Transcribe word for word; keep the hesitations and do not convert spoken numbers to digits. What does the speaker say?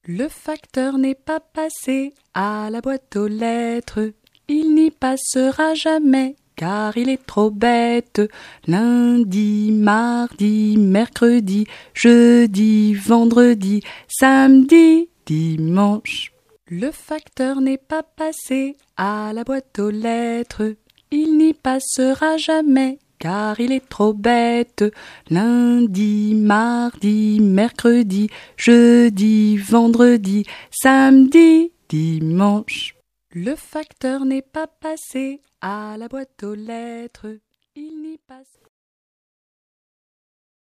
Le facteur n'est pas passé à la boîte aux lettres. Il n'y passera jamais, car il est trop bête. Lundi, mardi, mercredi, jeudi, vendredi, samedi, dimanche. Le facteur n'est pas passé à la boîte aux lettres. Il n'y passera jamais, car il est trop bête. Lundi, mardi, mercredi, jeudi, vendredi, samedi, dimanche. Le facteur n'est pas passé à la boîte aux lettres. Il n'y passe